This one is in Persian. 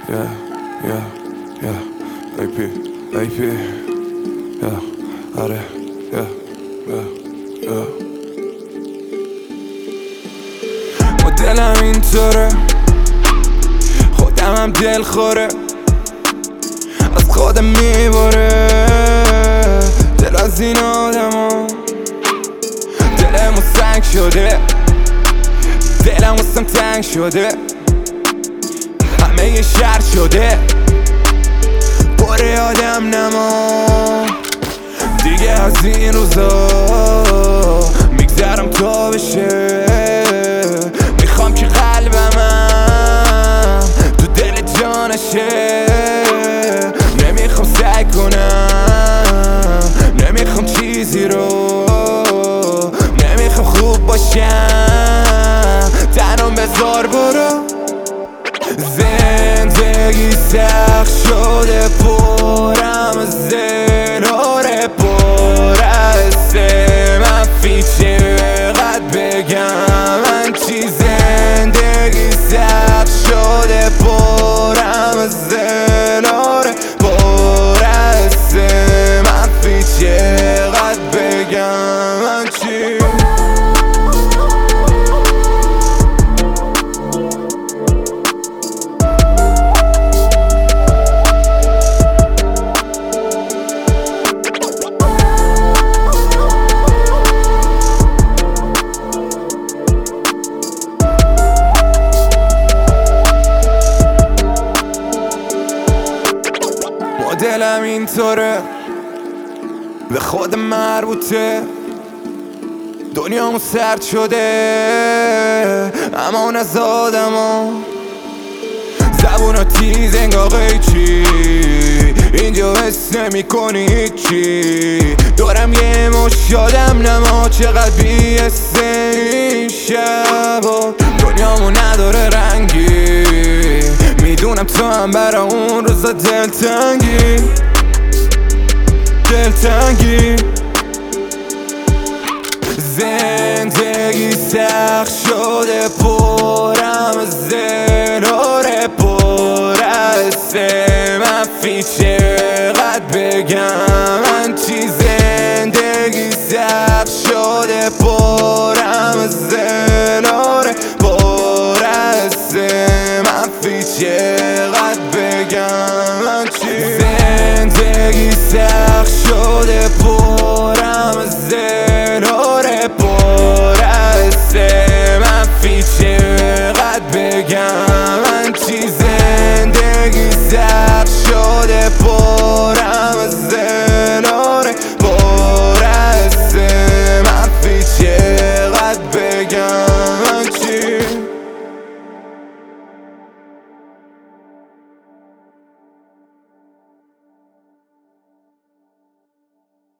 yeah, yeah, yeah. AP, yeah, آره yeah, yeah, yeah. دلم اینطوره، خودم هم دل خوره، از خودم میباره دل از این آدم. دلمو سنگ شده، دلم واسم تنگ شده، همه یه شهر شده پر آدم نما. دیگه از این روزا میگذرم تا بشه، میخوام که قلبمم تو دل جانشه. نمیخوام سعی کنم، نمیخوام چیزی رو، نمیخوام خوب باشم، تنم بذار برو. زندگی سخت شده، پرم از زناره، پر از منفی، چقدر بگم من چی. زندگی سخت شده، پرم از زناره، پر از منفی، چقدر بگم من چی. دلم اینطوره، به خودم مربوطه، دنیامو سرد شده، امان از آدما. زبونا تیز انگار قیچی، اینجا حس نمی کنی هیچی. دورم یه مش یادم نما، چقدر بی‌حسه این شبا. دنیامو نداره رنگی، میدونم تو هم برا اون روزا دلتنگی. زندگی سخت شده، پرم از زناره، پر از منفی، چقدر بگم من چی. زندگی سخت شده، پرم از زناره، پر از منفی، چقدر بگم من چی. زندگی سخت شده، پرم از زناره، پر از منفی، چقدر بگم من چی. زندگی سخت شده،